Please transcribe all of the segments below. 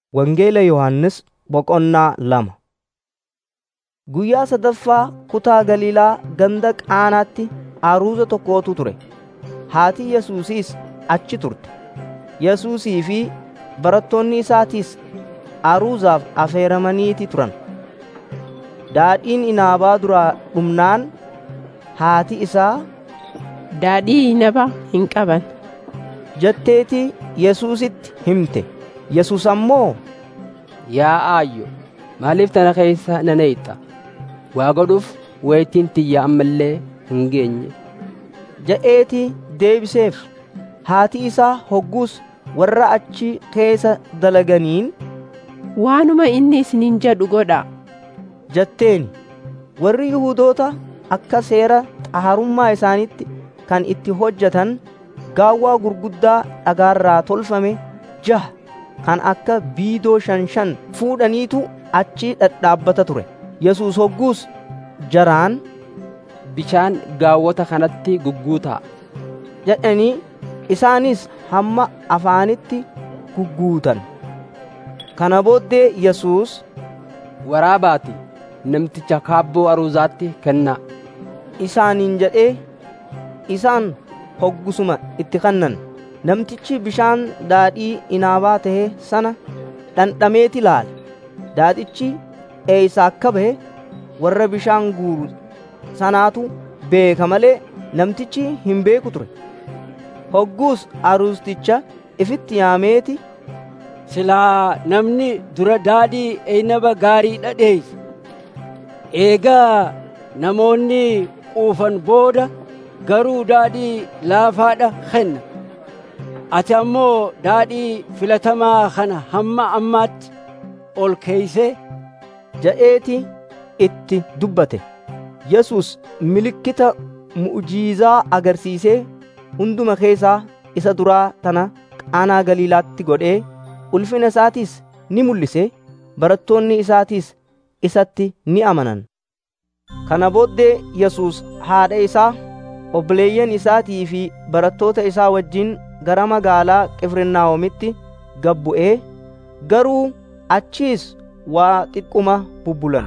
Wangeela Yohannis boqonnaa 2. Guyyaa sadaffaa kutaa Galiilaa ganda Qaanaatti aruuza tokkootu ture. Haati Yesuusiis achi turte. Yesuusii fi barattoonni isaatiis aruuzaaf affeeramaniiti turan. Daadhiin inaabaa duraa dhumnaan haati isaa, "Daadhii inabaa hin qaban" jetteetii Yesuusitti himte. Yesuus ammoo, "Yaa aayyo, maaliif tana keessa nana'ixxa? Waa godhuuf wayitiin tiyya ammallee hin geenye" jedheetii deebiseef. Haati isaa hogguus warra achi keessa dalaganiin, "Waanuma inni isiniin jedhu godhaa" jetteeni. Warri Yihuudoota akka seera xaharummaa isaaniitti kan itti hojjetan gaawwaa gurguddaa dhagaarraa tolfame 6 kan akka biidoo 5 fuudhaniitu achi dhadhaabbata ture. Yesuus hogguus jaraan, "Bishaan gaawwota kanatti gugguutaa" jedhanii isaanis hamma afaanitti gugguutan. Kana booddee Yesuus, "Waraabaati namticha kaabboo aruuzaatti kennaa" isaaniin jedhee, isaan hoggusuma itti kennan. Namtichi bishaan daadhii inaabaa ta'e sana dhandhameeti ilaale. Daadhichi eeysaa akka bahe warra bishaan guuru sanaatu beeka malee namtichi hin beeku ture. Hogguus aruusticha ifitti yaameeti, "Silaa namni dura daadhii inaba gaarii dhadheessa. Eegaa namoonni quufan booda garuu daadhii laafaadha kenna. Ati ammoo daadhii filatamaa kana hamma ammaatti ol keeysee" jedheeti itti dubbate. Yesuus milikkita mu'jiizaa agarsiisee hunduma keessaa isa duraa tana Qaanaa Galiilaatti godhee ulfina isaatiis ni mul'ise. Barattoonni isaatiis isatti ni amanan. Kana booddee Yesuus haadha isaa, obboleeyyan isaatii fi barattoota isaa wajjin gara magaalaa Qifirnaahomitti gad bu'ee, garuu achiis waa xiqquma bubbulan.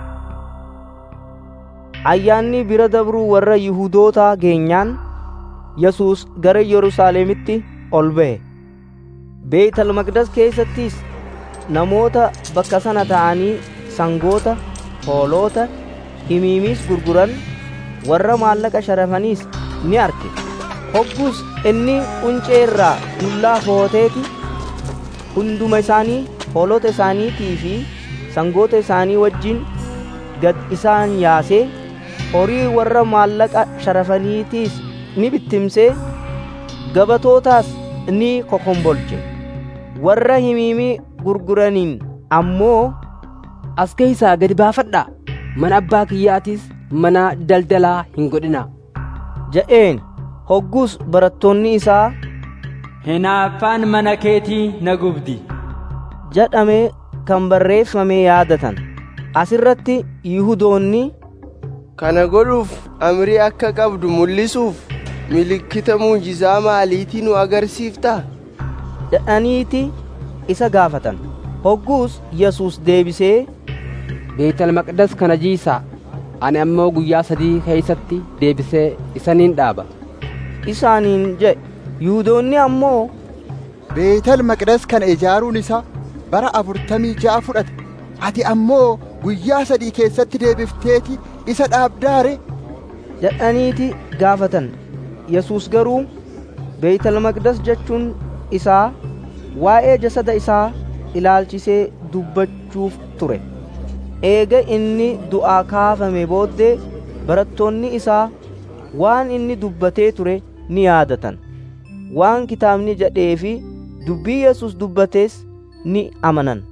Ayyaanni bira dabruu warra Yihuudootaa geenyaan Yesuus gara Yerusaalemitti ol ba'e. Beetal Maqdas keessattis namoota bakka sana ta'anii sangoota, hoolota, himiimiis gurguran warra maallaqa sharafaniis ni arge. Hogguus inni quncee irraa dullaa footeeti hunduma isaanii, hoolota isaaniitii fi sangoota isaanii wajjin gad isaan yaasee, horii warra maallaqa sharafaniitiis ni bittimsee, gabatootaas ni kokombolche. Warra himiimii gurguraniin ammoo, "As keeysaa gadi baafadhaa, mana abbaa kiyyaatiis mana daldalaa hin godhinaa" jedheen. Hogguus barattoonni isaa, "Hinaaffaan mana keetii na gubdi" jedhamee kan barreeffame yaadatan. Asirratti Yihuudoonni, "Kana godhuuf amrii akka qabdu mul'isuuf milikkita muujizaa maaliitii nu agarsiiftaa?" jedhaniiti isa gaafatan. Hogguus Yesuus deebisee, "Beetal Maqdas kana jiisaa, ani ammoo guyyaa 3 keeysatti deebisee isaniin dhaaba" isaaniin jedhe. Yihuudoonni ammoo, "Beetal Maqdas kana ijaaruun isaa bara 46 fudhate. Ati ammoo guyyaa 3 keessatti deebifteeti isa dhaabdaare?" jedhaniiti gaafatan. Yesuus garuu Beetal Maqdas jechuun isaa waa'ee jasada isaa ilaalchisee dubbachuuf ture. Eega inni du'aa kaafame booddee barattoonni isaa waan inni dubbatee ture ni yaadatan. Waan kitaabni jedhee fi dubbii Yesuus dubbatees ni amanan.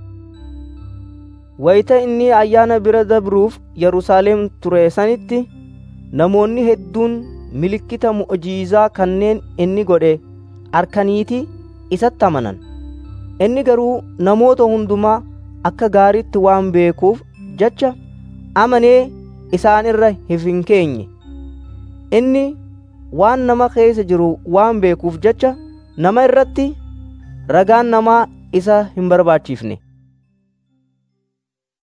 Wayita inni ayyaana bira dabruuf Yerusaalem ture sanitti namoonni hedduun milikkita mu'jiizaa kanneen inni godhe arkaniiti isatti amanan. Inni garuu namoota hundumaa akka gaariitti waan beekuuf jecha amanee isaan irra hin keenye. Inni waan nama keessa jiru waan beekuuf jecha nama irratti ragaan namaa isa hin barbaachifne.